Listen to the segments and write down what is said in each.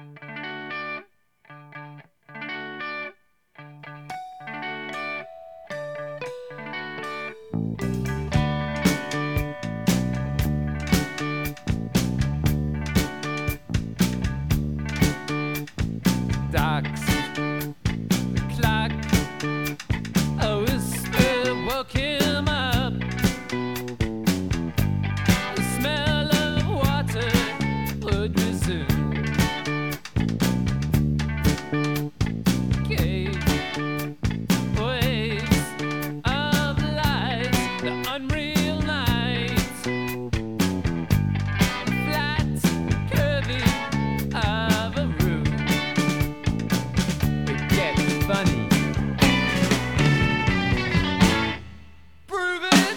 Ducks, the clock, a whisper woke him up. The smell of water would resume. Cave, waves of light, the unreal night, the flat curving of a room. It gets funny. Prove it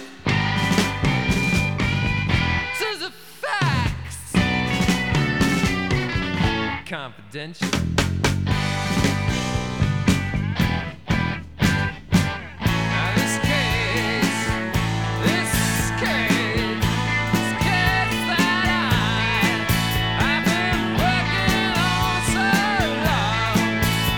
to the facts. Confidential. Now this case that I've been working on so long.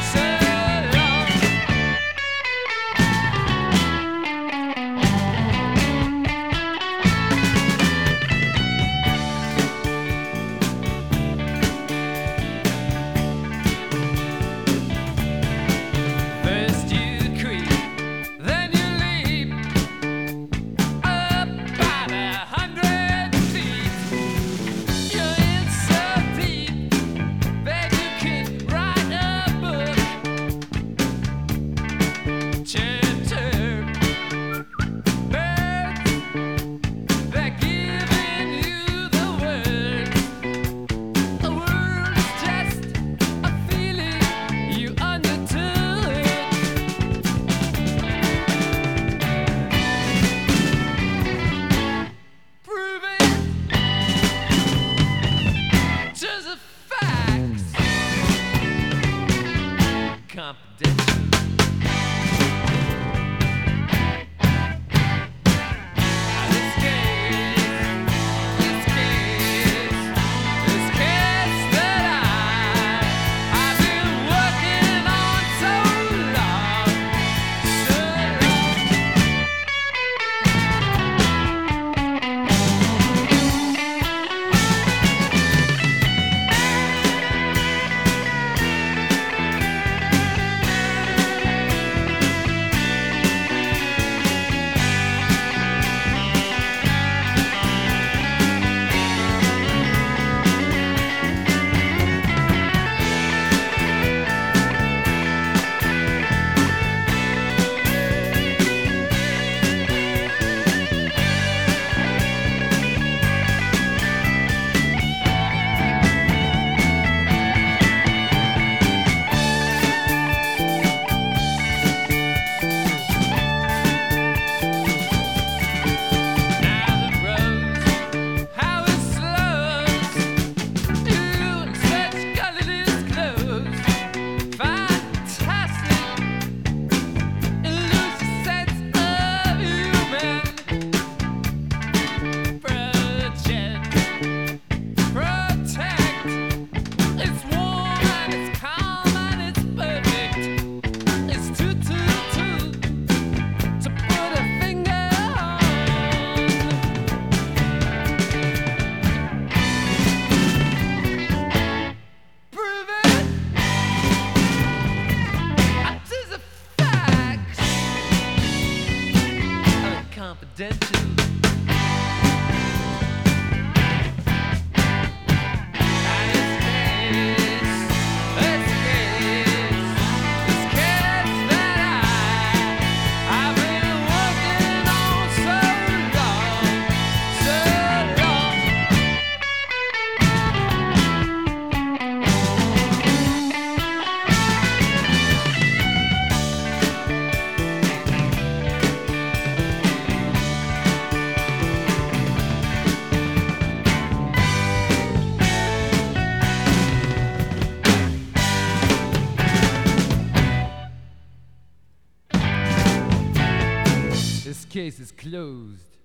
First you creep, then you leap up about 100 feet. You're in so deep that you could write a book. Chapter, birds, they're giving you the words. A word is just a feeling you undertook. Prove it to the facts. Confidential. Now this case that I've been working on so long. Confidential. This case that I've been working on so This case is closed.